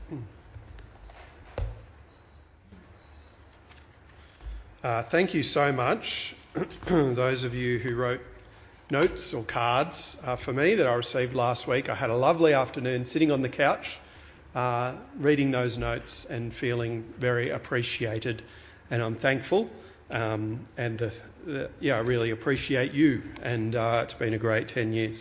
Thank you so much, those of you who wrote notes or cards for me that I received last week. I had a lovely afternoon sitting on the couch, reading those notes and feeling very appreciated, and I'm thankful. I really appreciate you, and it's been a great 10 years.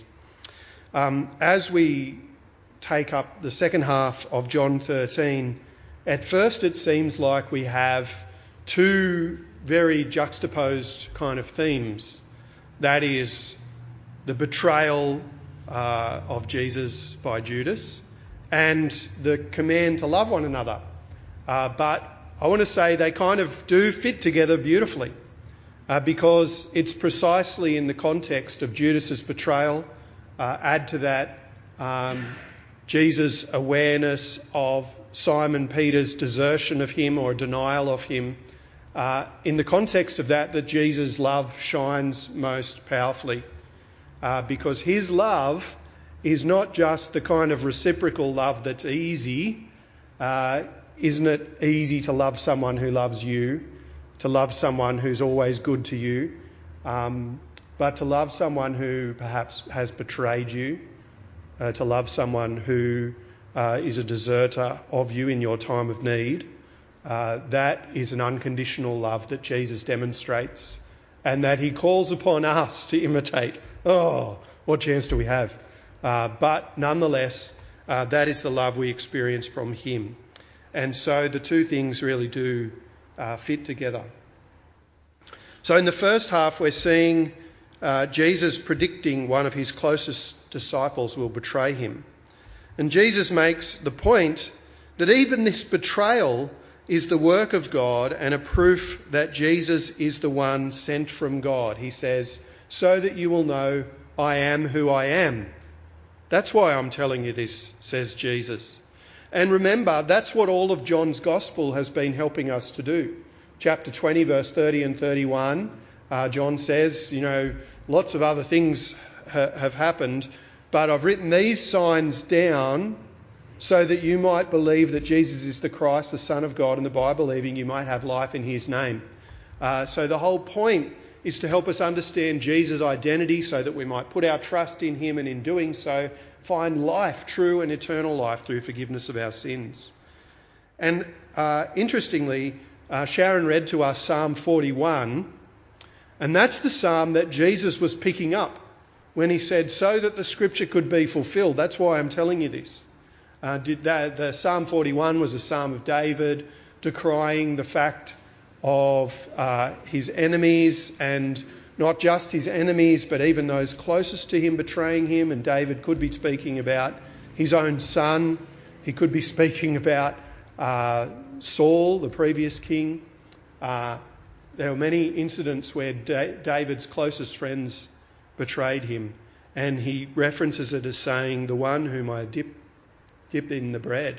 As we take up the second half of John 13, at first it seems like we have two very juxtaposed kind of themes. That is the betrayal of Jesus by Judas and the command to love one another. But I want to say they kind of do fit together beautifully because it's precisely in the context of Judas's betrayal. Add to that Jesus' awareness of Simon Peter's desertion of him or denial of him. In the context of that Jesus' love shines most powerfully because his love is not just the kind of reciprocal love that's easy. Isn't it easy to love someone who loves you, to love someone who's always good to you, but to love someone who perhaps has betrayed you, to love someone who is a deserter of you in your time of need. That is an unconditional love that Jesus demonstrates and that he calls upon us to imitate. Oh, what chance do we have? But nonetheless, that is the love we experience from him. And so the two things really do fit together. So in the first half, we're seeing Jesus predicting one of his closest disciples will betray him. And Jesus makes the point that even this betrayal is the work of God and a proof that Jesus is the one sent from God. He says, so that you will know I am who I am. That's why I'm telling you this, says Jesus. And remember, that's what all of John's Gospel has been helping us to do. Chapter 20, verse 30 and 31, John says, lots of other things have happened, but I've written these signs down so that you might believe that Jesus is the Christ, the Son of God, and that by believing you might have life in his name. So the whole point is to help us understand Jesus' identity so that we might put our trust in him and in doing so find life, true and eternal life through forgiveness of our sins. And interestingly, Sharon read to us Psalm 41, and that's the psalm that Jesus was picking up when he said, so that the scripture could be fulfilled. That's why I'm telling you this. The Psalm 41 was a psalm of David decrying the fact of his enemies, and not just his enemies, but even those closest to him betraying him. And David could be speaking about his own son. He could be speaking about Saul, the previous king. There were many incidents where David's closest friends betrayed him, and he references it as saying, the one whom I dip in the bread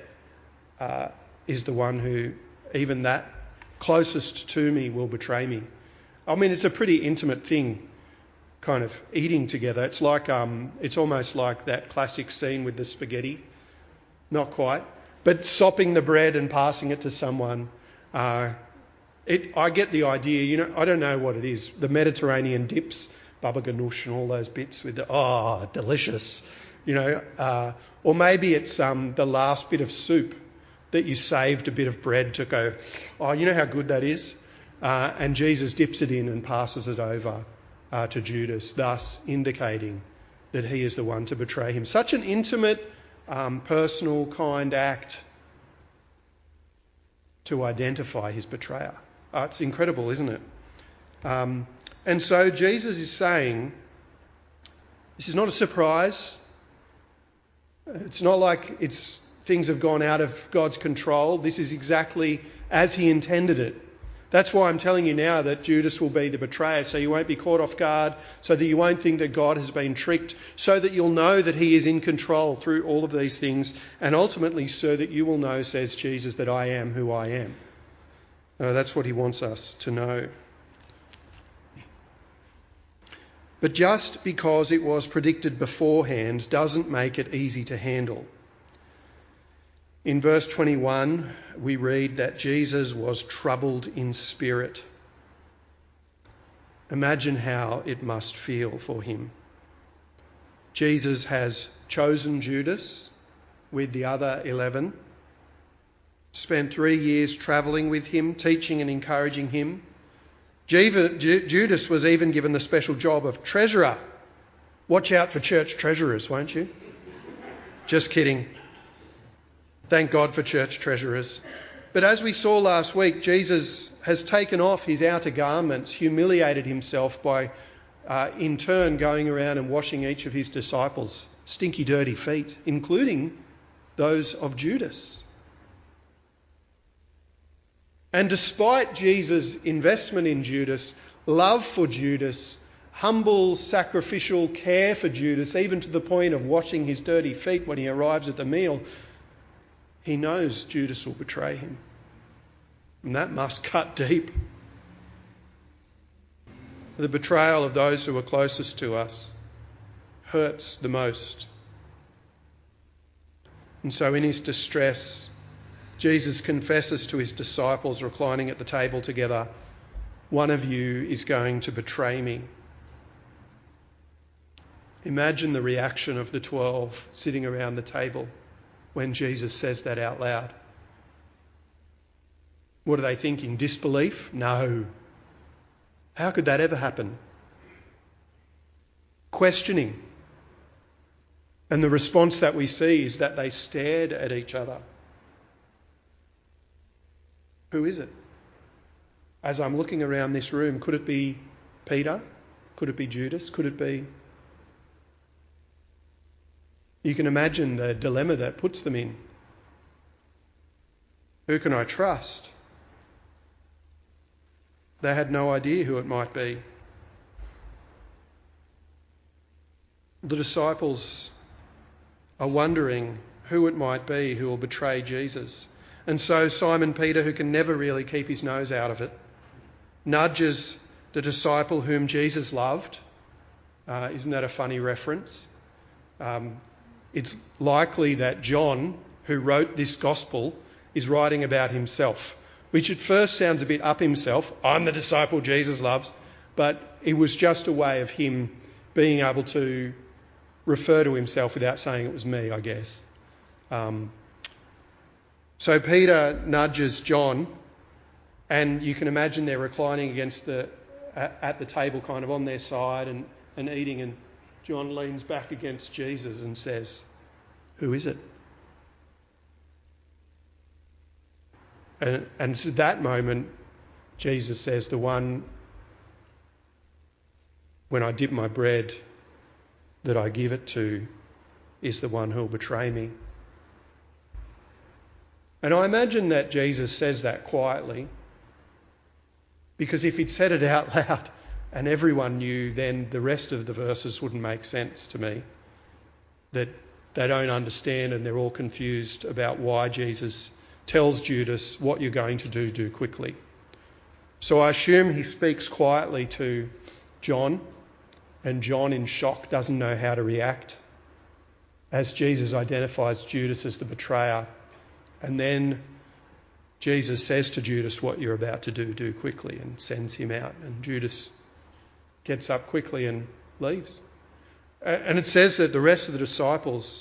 is the one who, even that closest to me, will betray me. I mean, it's a pretty intimate thing, kind of eating together. It's like it's almost like that classic scene with the spaghetti. Not quite, but sopping the bread and passing it to someone. I get the idea. I don't know what it is. The Mediterranean dips, baba ganoush and all those bits with delicious. Or maybe it's the last bit of soup that you saved a bit of bread to go, you know how good that is? And Jesus dips it in and passes it over to Judas, thus indicating that he is the one to betray him. Such an intimate, personal, kind act to identify his betrayer. It's incredible, isn't it? And so Jesus is saying, this is not a surprise. It's not like things have gone out of God's control. This is exactly as he intended it. That's why I'm telling you now that Judas will be the betrayer, so you won't be caught off guard, so that you won't think that God has been tricked, so that you'll know that he is in control through all of these things, and ultimately so that you will know, says Jesus, that I am who I am. That's what he wants us to know. But just because it was predicted beforehand doesn't make it easy to handle. In verse 21, we read that Jesus was troubled in spirit. Imagine how it must feel for him. Jesus has chosen Judas with the other 11, spent 3 years travelling with him, teaching and encouraging him. Judas was even given the special job of treasurer. Watch out for church treasurers, won't you? Just kidding. Thank God for church treasurers. But as we saw last week, Jesus has taken off his outer garments, humiliated himself by in turn going around and washing each of his disciples' stinky, dirty feet, including those of Judas. And despite Jesus' investment in Judas, love for Judas, humble sacrificial care for Judas, even to the point of washing his dirty feet when he arrives at the meal, he knows Judas will betray him. And that must cut deep. The betrayal of those who are closest to us hurts the most. And so in his distress, Jesus confesses to his disciples reclining at the table together, "One of you is going to betray me." Imagine the reaction of the 12 sitting around the table when Jesus says that out loud. What are they thinking? Disbelief? No. How could that ever happen? Questioning. And the response that we see is that they stared at each other. Who is it? As I'm looking around this room, could it be Peter? Could it be Judas? Could it be... You can imagine the dilemma that puts them in. Who can I trust? They had no idea who it might be. The disciples are wondering who it might be who will betray Jesus. And so Simon Peter, who can never really keep his nose out of it, nudges the disciple whom Jesus loved. Isn't that a funny reference? It's likely that John, who wrote this gospel, is writing about himself, which at first sounds a bit up himself. I'm the disciple Jesus loves. But it was just a way of him being able to refer to himself without saying it was me, I guess. So Peter nudges John, and you can imagine they're reclining at the table kind of on their side and eating, and John leans back against Jesus and says, "Who is it?" And at that moment, Jesus says, "The one, when I dip my bread, that I give it to is the one who will betray me." And I imagine that Jesus says that quietly, because if he'd said it out loud and everyone knew, then the rest of the verses wouldn't make sense to me. That they don't understand and they're all confused about why Jesus tells Judas, "What you're going to do quickly." So I assume he speaks quietly to John, and John, in shock, doesn't know how to react as Jesus identifies Judas as the betrayer. And then Jesus says to Judas, "What you're about to do quickly," and sends him out. And Judas gets up quickly and leaves. And it says that the rest of the disciples,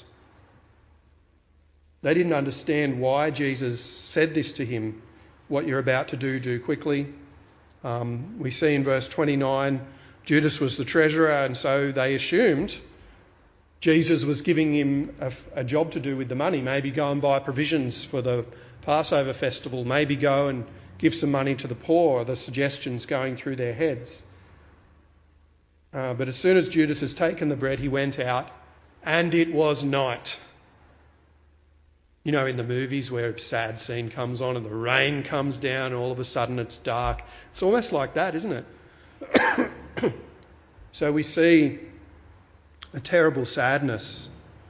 they didn't understand why Jesus said this to him, "What you're about to do quickly." We see in verse 29, Judas was the treasurer, and so they assumed Jesus was giving him a job to do with the money. Maybe go and buy provisions for the Passover festival. Maybe go and give some money to the poor. The suggestions going through their heads. But as soon as Judas has taken the bread, he went out, and it was night. You know, in the movies where a sad scene comes on and the rain comes down and all of a sudden it's dark. It's almost like that, isn't it? So we see a terrible sadness,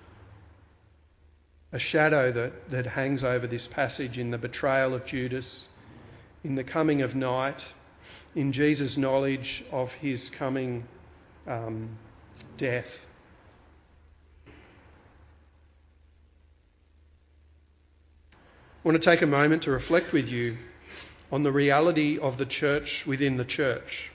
a shadow that hangs over this passage in the betrayal of Judas, in the coming of night, in Jesus' knowledge of his coming death. I want to take a moment to reflect with you on the reality of the church within the church.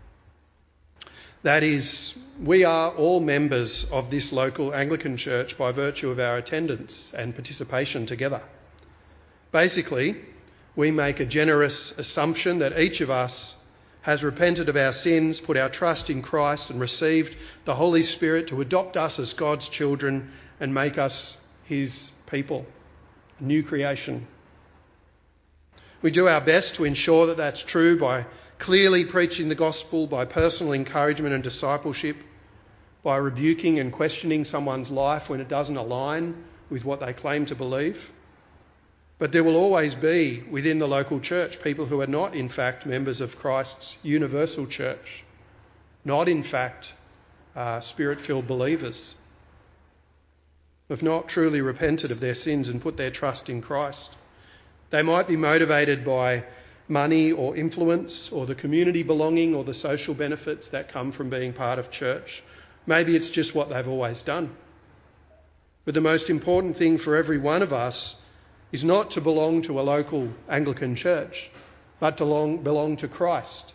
That is, we are all members of this local Anglican church by virtue of our attendance and participation together. Basically, we make a generous assumption that each of us has repented of our sins, put our trust in Christ and received the Holy Spirit to adopt us as God's children and make us his people, a new creation. We do our best to ensure that that's true by clearly preaching the gospel, by personal encouragement and discipleship, by rebuking and questioning someone's life when it doesn't align with what they claim to believe. But there will always be within the local church people who are not in fact members of Christ's universal church, not in fact spirit-filled believers, who have not truly repented of their sins and put their trust in Christ. They might be motivated by money or influence or the community belonging or the social benefits that come from being part of church. Maybe it's just what they've always done. But the most important thing for every one of us is not to belong to a local Anglican church, but to belong to Christ.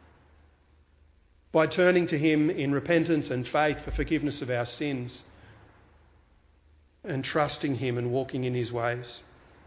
By turning to him in repentance and faith for forgiveness of our sins and trusting him and walking in his ways.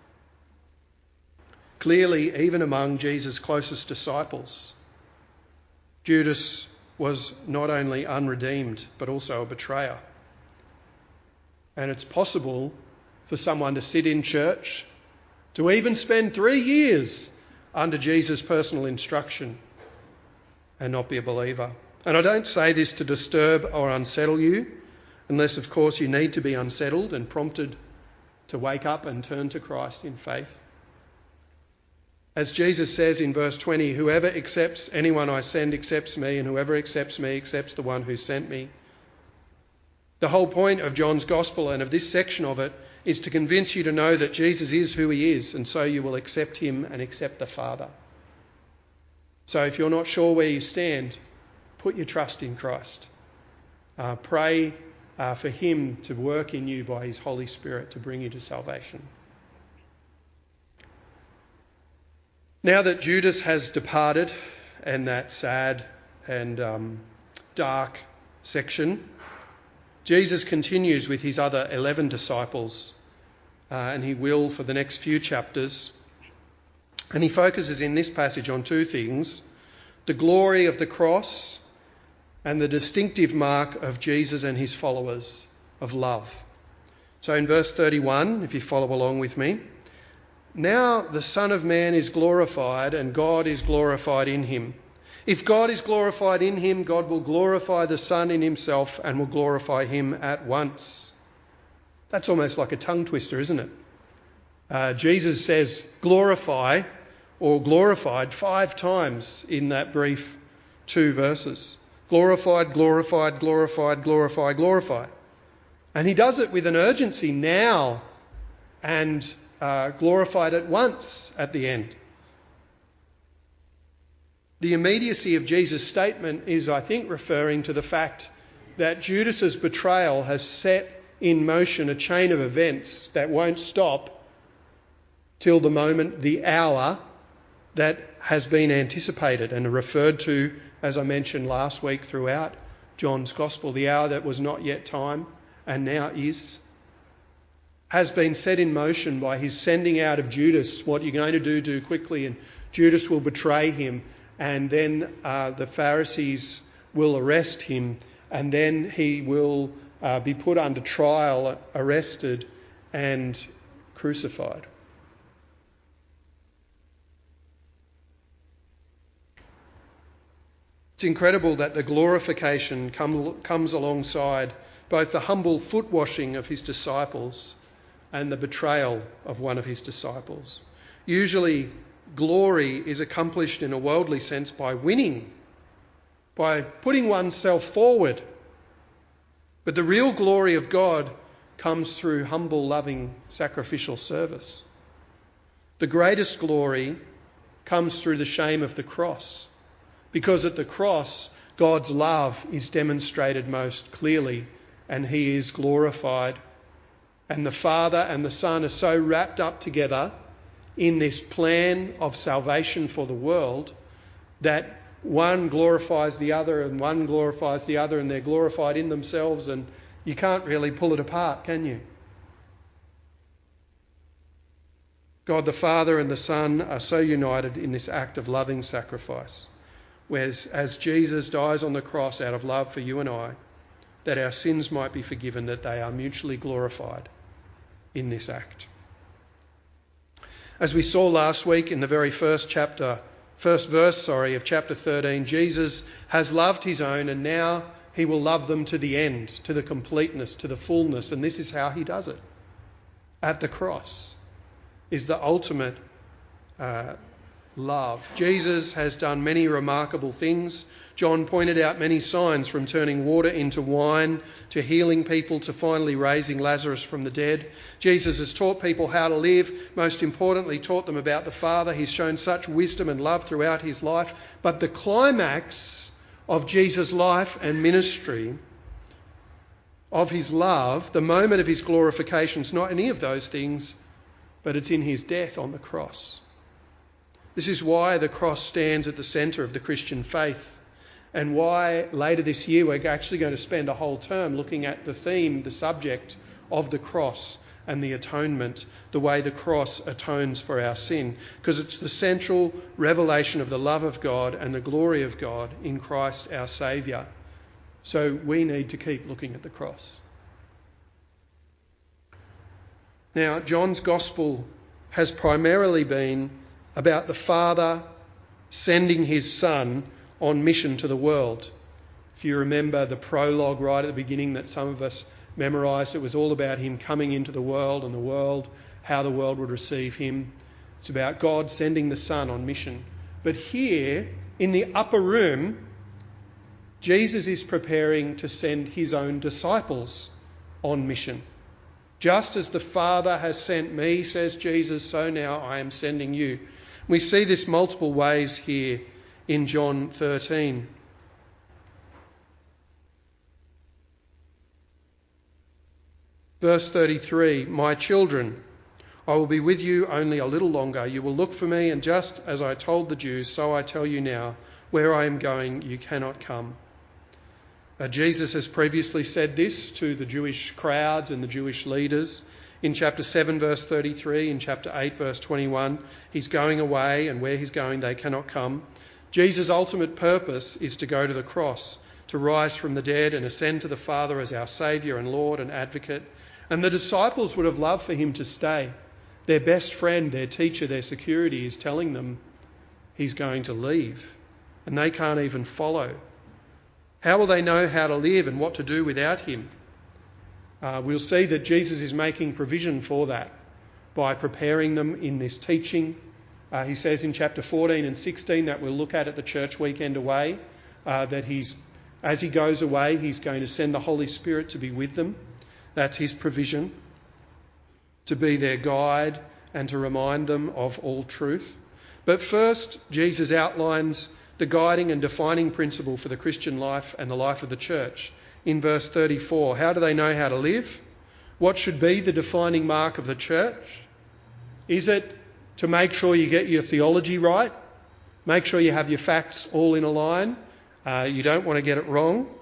Clearly, even among Jesus' closest disciples, Judas was not only unredeemed, but also a betrayer. And it's possible for someone to sit in church, to even spend 3 years under Jesus' personal instruction and not be a believer. And I don't say this to disturb or unsettle you, unless, of course, you need to be unsettled and prompted to wake up and turn to Christ in faith. As Jesus says in verse 20, whoever accepts anyone I send accepts me, and whoever accepts me accepts the one who sent me. The whole point of John's Gospel and of this section of it is to convince you to know that Jesus is who he is, and so you will accept him and accept the Father. So if you're not sure where you stand, put your trust in Christ. Pray for him to work in you by his Holy Spirit to bring you to salvation. Now that Judas has departed, and that sad and dark section, Jesus continues with his other 11 disciples, and he will for the next few chapters. And he focuses in this passage on two things: the glory of the cross and the distinctive mark of Jesus and his followers of love. So in verse 31, if you follow along with me, now the Son of Man is glorified and God is glorified in him. If God is glorified in him, God will glorify the Son in himself and will glorify him at once. That's almost like a tongue twister, isn't it? Jesus says glorify or glorified 5 times in that brief 2 verses. Glorified, glorified, glorified, glorify, glorify. And he does it with an urgency now and glorified at once at the end. The immediacy of Jesus' statement is, I think, referring to the fact that Judas's betrayal has set in motion a chain of events that won't stop till the moment, the hour that has been anticipated and referred to, as I mentioned last week, throughout John's Gospel. The hour that was not yet time and now is, has been set in motion by his sending out of Judas. What you're going to do quickly, and Judas will betray him, and then the Pharisees will arrest him, and then he will be put under trial, arrested and crucified. It's incredible that the glorification comes alongside both the humble foot washing of his disciples and the betrayal of one of his disciples. Usually, glory is accomplished in a worldly sense by winning, by putting oneself forward. But the real glory of God comes through humble, loving, sacrificial service. The greatest glory comes through the shame of the cross, because at the cross, God's love is demonstrated most clearly and he is glorified. And the Father and the Son are so wrapped up together in this plan of salvation for the world, that one glorifies the other and one glorifies the other, and they're glorified in themselves, and you can't really pull it apart, can you? God the Father and the Son are so united in this act of loving sacrifice, whereas as Jesus dies on the cross out of love for you and I, that our sins might be forgiven, that they are mutually glorified in this act. As we saw last week in the very first verse of chapter 13, Jesus has loved his own, and now he will love them to the end, to the completeness, to the fullness, and this is how he does it. At the cross is the ultimate love. Jesus has done many remarkable things. John pointed out many signs, from turning water into wine to healing people to finally raising Lazarus from the dead. Jesus has taught people how to live, most importantly taught them about the Father. He's shown such wisdom and love throughout his life. But the climax of Jesus' life and ministry, of his love, the moment of his glorification, is not any of those things, but it's in his death on the cross. This is why the cross stands at the centre of the Christian faith, and why later this year we're actually going to spend a whole term looking at the theme, the subject of the cross and the atonement, the way the cross atones for our sin, because it's the central revelation of the love of God and the glory of God in Christ our Saviour. So we need to keep looking at the cross. Now, John's Gospel has primarily been about the Father sending his Son on mission to the world. If you remember the prologue right at the beginning that some of us memorised, it was all about him coming into the world and the world, how the world would receive him. It's about God sending the Son on mission. But here, in the upper room, Jesus is preparing to send his own disciples on mission. Just as the Father has sent me, says Jesus, so now I am sending you. We see this multiple ways here in John 13. Verse 33, "My children, I will be with you only a little longer. You will look for me, and just as I told the Jews, so I tell you now, where I am going, you cannot come." Jesus has previously said this to the Jewish crowds and the Jewish leaders. In chapter 7, verse 33, in chapter 8, verse 21, he's going away, and where he's going, they cannot come. Jesus' ultimate purpose is to go to the cross, to rise from the dead and ascend to the Father as our Saviour and Lord and Advocate. And the disciples would have loved for him to stay. Their best friend, their teacher, their security is telling them he's going to leave, and they can't even follow. How will they know how to live and what to do without him? We'll see that Jesus is making provision for that by preparing them in this teaching. He says in chapter 14 and 16 that we'll look at the church weekend away, that as he goes away, he's going to send the Holy Spirit to be with them. That's his provision, to be their guide and to remind them of all truth. But first, Jesus outlines the guiding and defining principle for the Christian life and the life of the church. In verse 34, how do they know how to live? What should be the defining mark of the church? Is it to make sure you get your theology right? Make sure you have your facts all in a line? You don't want to get it wrong.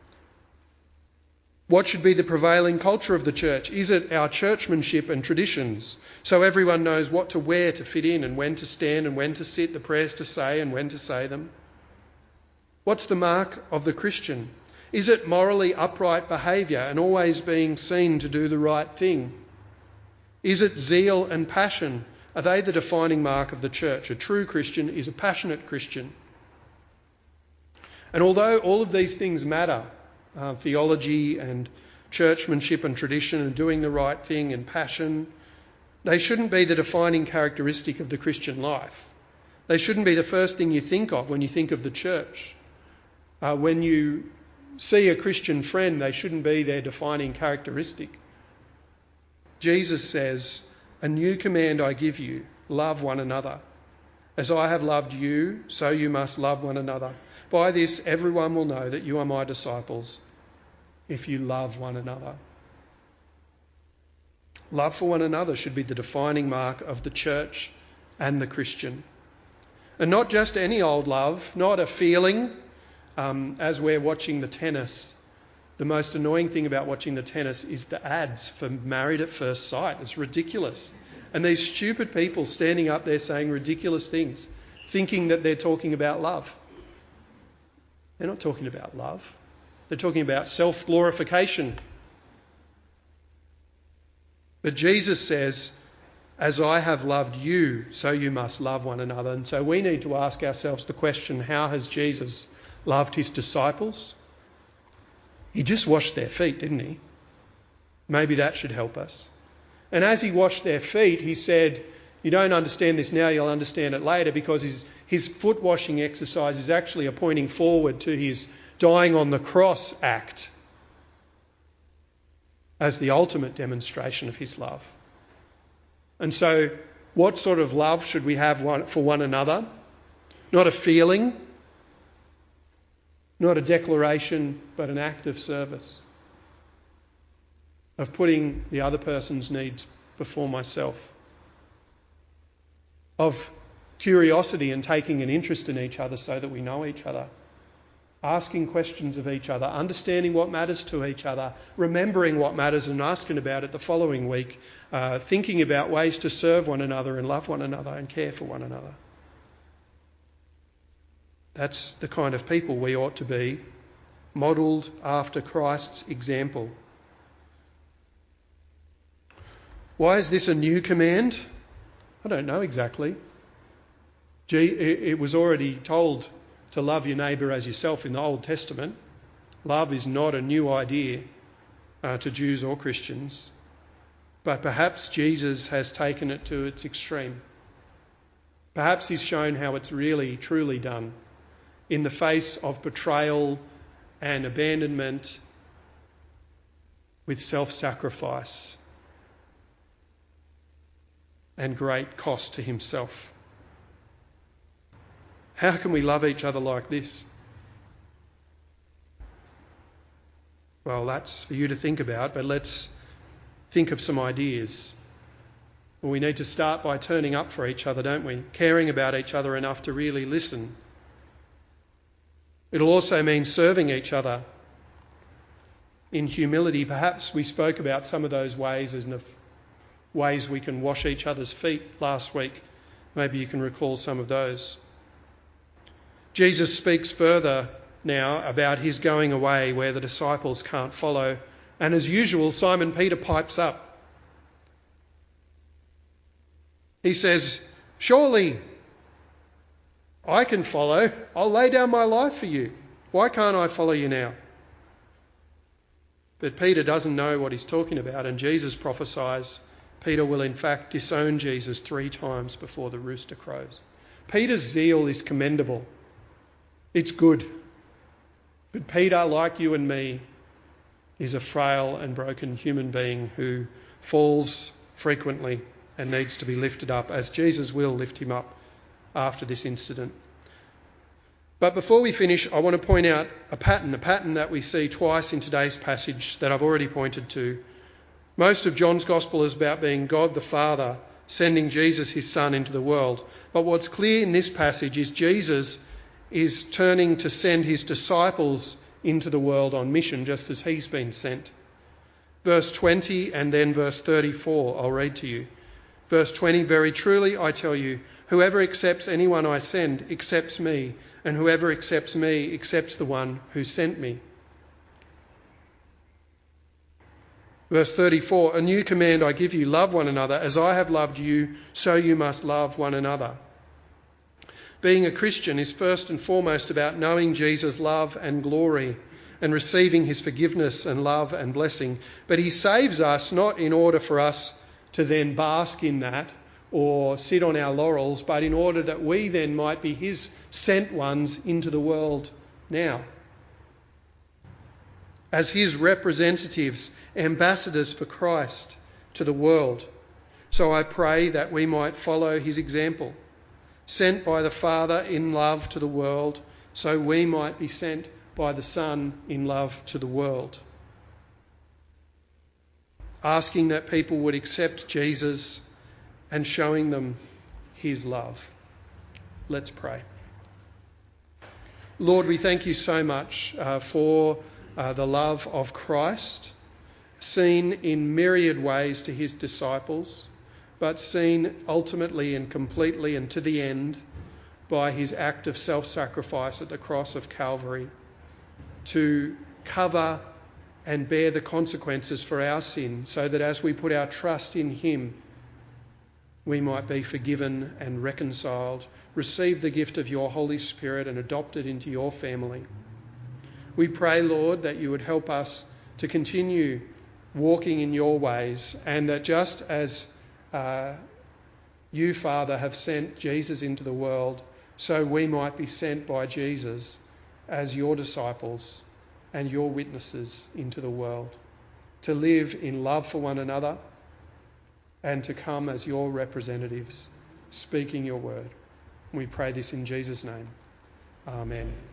What should be the prevailing culture of the church? Is it our churchmanship and traditions, so everyone knows what to wear to fit in and when to stand and when to sit, the prayers to say and when to say them? What's the mark of the Christian? Is it morally upright behaviour and always being seen to do the right thing? Is it zeal and passion? Are they the defining mark of the church? A true Christian is a passionate Christian. And although all of these things matter, theology and churchmanship and tradition and doing the right thing and passion, they shouldn't be the defining characteristic of the Christian life. They shouldn't be the first thing you think of when you think of the church. When you see a Christian friend, they shouldn't be their defining characteristic. Jesus says, "A new command I give you, love one another. As I have loved you, so you must love one another. By this everyone will know that you are my disciples, if you love one another." Love for one another should be the defining mark of the church and the Christian. And not just any old love, not a feeling, as we're watching the tennis. The most annoying thing about watching the tennis is the ads for Married at First Sight. It's ridiculous. And these stupid people standing up there saying ridiculous things, thinking that they're talking about love. They're not talking about love. They're talking about self-glorification. But Jesus says, as I have loved you, so you must love one another. And so we need to ask ourselves the question, how has Jesus loved his disciples? He just washed their feet, didn't he? Maybe that should help us. And as he washed their feet, he said, you don't understand this now, you'll understand it later, because his foot washing exercise is actually a pointing forward to his dying on the cross act as the ultimate demonstration of his love. And so what sort of love should we have for one another? Not a feeling, not a declaration, but an act of service, of putting the other person's needs before myself, of curiosity and taking an interest in each other so that we know each other, asking questions of each other, understanding what matters to each other, remembering what matters and asking about it the following week, thinking about ways to serve one another and love one another and care for one another. That's the kind of people we ought to be, modelled after Christ's example. Why is this a new command? I don't know exactly. It was already told to love your neighbour as yourself in the Old Testament. Love is not a new idea to Jews or Christians. But perhaps Jesus has taken it to its extreme. Perhaps he's shown how it's really, truly done in the face of betrayal and abandonment with self-sacrifice and great cost to himself. How can we love each other like this? Well, that's for you to think about, but let's think of some ideas. Well, we need to start by turning up for each other, don't we? Caring about each other enough to really listen. It'll also mean serving each other in humility. Perhaps we spoke about some of those ways as ways we can wash each other's feet last week. Maybe you can recall some of those. Jesus speaks further now about his going away where the disciples can't follow. And as usual, Simon Peter pipes up. He says, surely I can follow. I'll lay down my life for you. Why can't I follow you now? But Peter doesn't know what he's talking about, and Jesus prophesies Peter will in fact disown Jesus 3 times before the rooster crows. Peter's zeal is commendable. It's good. But Peter, like you and me, is a frail and broken human being who falls frequently and needs to be lifted up, as Jesus will lift him up after this incident. But before we finish, I want to point out a pattern that we see twice in today's passage that I've already pointed to. Most of John's Gospel is about being God the Father sending Jesus, his Son, into the world. But what's clear in this passage is Jesus is turning to send his disciples into the world on mission, just as he's been sent. Verse 20 and then verse 34, I'll read to you. Verse 20, very truly I tell you, whoever accepts anyone I send accepts me, and whoever accepts me accepts the one who sent me. Verse 34, a new command I give you, love one another. As I have loved you, so you must love one another. Being a Christian is first and foremost about knowing Jesus' love and glory and receiving his forgiveness and love and blessing. But he saves us not in order for us to then bask in that or sit on our laurels, but in order that we then might be his sent ones into the world now. As his representatives, ambassadors for Christ to the world. So I pray that we might follow his example, sent by the Father in love to the world, so we might be sent by the Son in love to the world. Asking that people would accept Jesus and showing them his love. Let's pray. Lord, we thank you so much for the love of Christ, seen in myriad ways to his disciples, but seen ultimately and completely and to the end by his act of self-sacrifice at the cross of Calvary to cover and bear the consequences for our sin, so that as we put our trust in him, we might be forgiven and reconciled, receive the gift of your Holy Spirit and adopted into your family. We pray, Lord, that you would help us to continue walking in your ways, and that just as you, Father, have sent Jesus into the world, so we might be sent by Jesus as your disciples and your witnesses into the world, to live in love for one another and to come as your representatives, speaking your word. We pray this in Jesus' name. Amen.